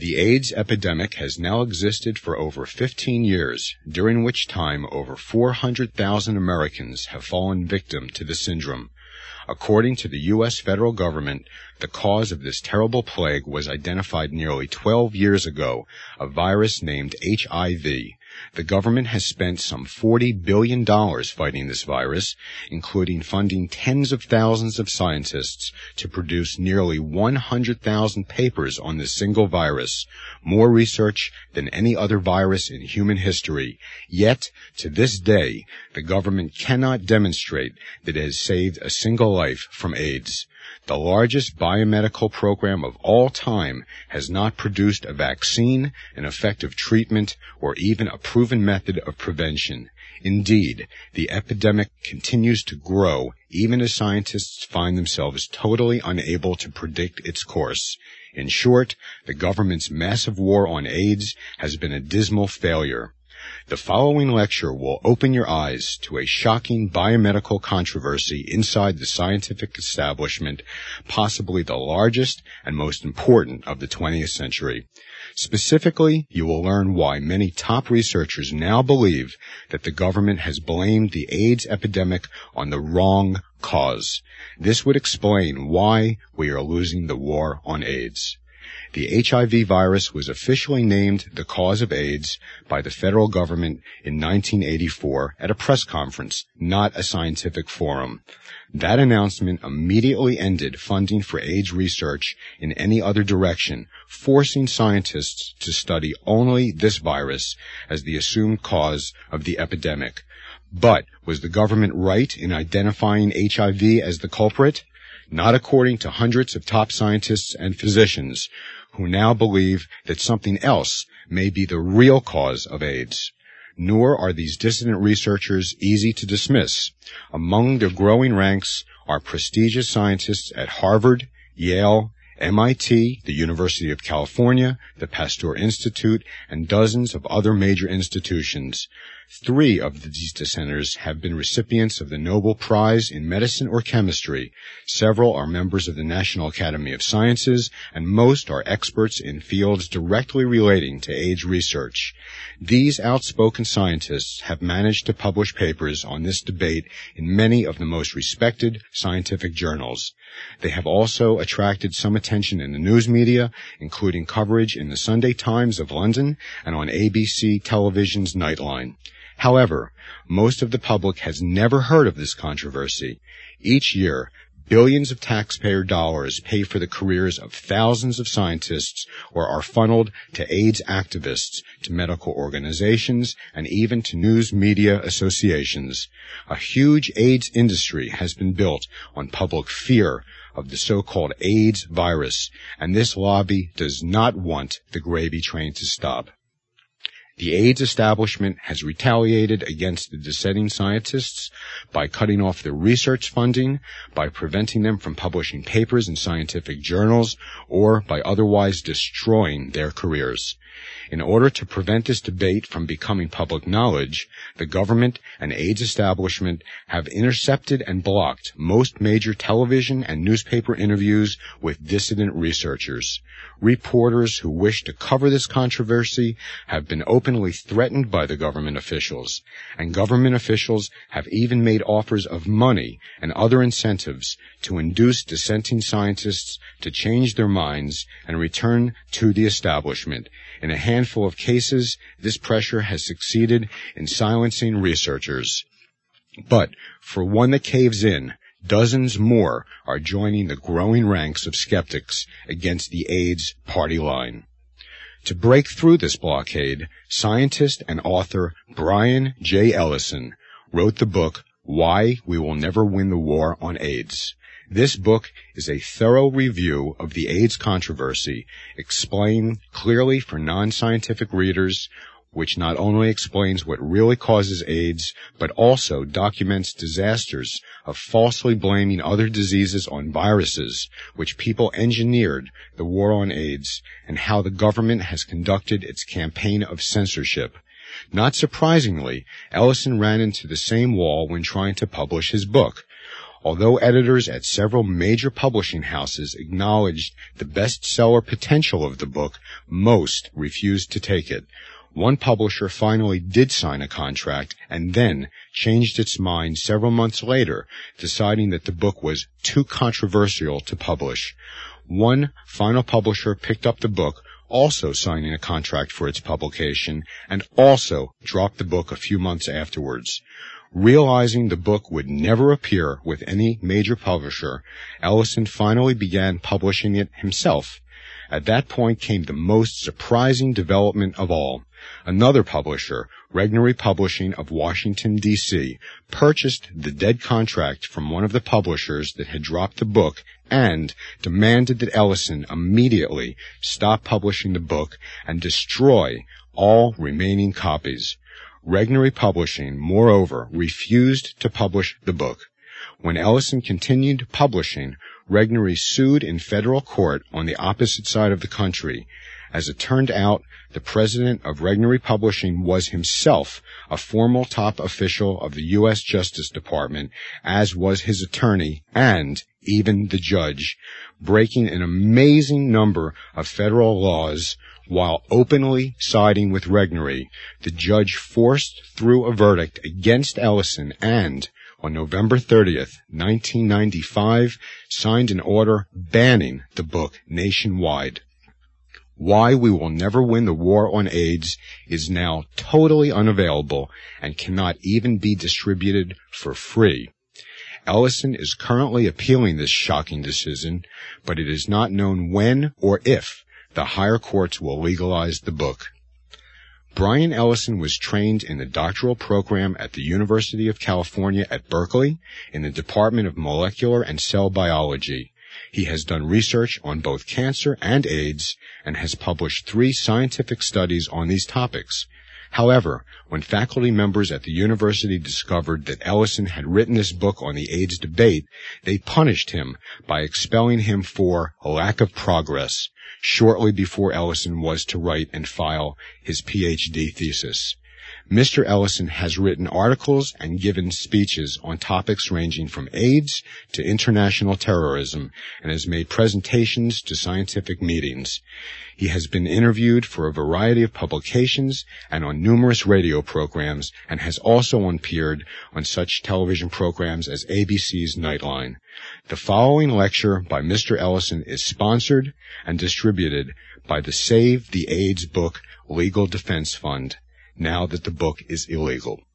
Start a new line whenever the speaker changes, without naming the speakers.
The AIDS epidemic has now existed for over 15 years, during which time over 400,000 Americans have fallen victim to the syndrome. According to the U.S. federal government, the cause of this terrible plague was identified nearly 12 years ago, a virus named HIV. The government has spent some $40 billion fighting this virus, including funding tens of thousands of scientists to produce nearly 100,000 papers on this single virus, more research than any other virus in human history. Yet, to this day, the government cannot demonstrate that it has saved a single life from AIDS. The largest biomedical program of all time has not produced a vaccine, an effective treatment, or even a proven method of prevention. Indeed, the epidemic continues to grow even as scientists find themselves totally unable to predict its course. In short, the government's massive war on AIDS has been a dismal failure. The following lecture will open your eyes to a shocking biomedical controversy inside the scientific establishment, possibly the largest and most important of the 20th century. Specifically, you will learn why many top researchers now believe that the government has blamed the AIDS epidemic on the wrong cause. This would explain why we are losing the war on AIDS. The HIV virus was officially named the cause of AIDS by the federal government in 1984 at a press conference, not a scientific forum. That announcement immediately ended funding for AIDS research in any other direction, forcing scientists to study only this virus as the assumed cause of the epidemic. But was the government right in identifying HIV as the culprit? Not according to hundreds of top scientists and physicians who now believe that something else may be the real cause of AIDS. Nor are these dissident researchers easy to dismiss. Among their growing ranks are prestigious scientists at Harvard, Yale, MIT, the University of California, the Pasteur Institute, and dozens of other major institutions. 3 of these dissenters have been recipients of the Nobel Prize in Medicine or Chemistry. Several are members of the National Academy of Sciences, and most are experts in fields directly relating to AIDS research. These outspoken scientists have managed to publish papers on this debate in many of the most respected scientific journals. They have also attracted some attention in the news media, including coverage in the Sunday Times of London and on ABC Television's Nightline. However, most of the public has never heard of this controversy. Each year, billions of taxpayer dollars pay for the careers of thousands of scientists or are funneled to AIDS activists, to medical organizations, and even to news media associations. A huge AIDS industry has been built on public fear of the so-called AIDS virus, and this lobby does not want the gravy train to stop. The AIDS establishment has retaliated against the dissenting scientists by cutting off their research funding, by preventing them from publishing papers in scientific journals, or by otherwise destroying their careers. In order to prevent this debate from becoming public knowledge, the government and AIDS establishment have intercepted and blocked most major television and newspaper interviews with dissident researchers. Reporters who wish to cover this controversy have been openly threatened by the government officials, and government officials have even made offers of money and other incentives to induce dissenting scientists to change their minds and return to the establishment. In a handful of cases, this pressure has succeeded in silencing researchers. But for one that caves in, dozens more are joining the growing ranks of skeptics against the AIDS party line. To break through this blockade, scientist and author Brian J. Ellison wrote the book Why We Will Never Win the War on AIDS. This book is a thorough review of the AIDS controversy, explained clearly for non-scientific readers, which not only explains what really causes AIDS, but also documents disasters of falsely blaming other diseases on viruses, which people engineered the war on AIDS, and how the government has conducted its campaign of censorship. Not surprisingly, Ellison ran into the same wall when trying to publish his book. Although editors at several major publishing houses acknowledged the bestseller potential of the book, most refused to take it. One publisher finally did sign a contract and then changed its mind several months later, deciding that the book was too controversial to publish. One final publisher picked up the book, also signing a contract for its publication, and also dropped the book a few months afterwards. Realizing the book would never appear with any major publisher, Ellison finally began publishing it himself. At that point came the most surprising development of all. Another publisher, Regnery Publishing of Washington, D.C., purchased the dead contract from one of the publishers that had dropped the book and demanded that Ellison immediately stop publishing the book and destroy all remaining copies. Regnery Publishing, moreover, refused to publish the book. When Ellison continued publishing, Regnery sued in federal court on the opposite side of the country. As it turned out, the president of Regnery Publishing was himself a former top official of the U.S. Justice Department, as was his attorney and even the judge, breaking an amazing number of federal laws while openly siding with Regnery. The judge forced through a verdict against Ellison and, on November 30th, 1995, signed an order banning the book nationwide. Why We Will Never Win the War on AIDS is now totally unavailable and cannot even be distributed for free. Ellison is currently appealing this shocking decision, but it is not known when or if the higher courts will legalize the book. Brian Ellison was trained in the doctoral program at the University of California at Berkeley in the Department of Molecular and Cell Biology. He has done research on both cancer and AIDS and has published 3 scientific studies on these topics. However, when faculty members at the university discovered that Ellison had written this book on the AIDS debate, they punished him by expelling him for a lack of progress shortly before Ellison was to write and file his PhD thesis. Mr. Ellison has written articles and given speeches on topics ranging from AIDS to international terrorism and has made presentations to scientific meetings. He has been interviewed for a variety of publications and on numerous radio programs and has also appeared on such television programs as ABC's Nightline. The following lecture by Mr. Ellison is sponsored and distributed by the Save the AIDS Book Legal Defense Fund, now that the book is illegal.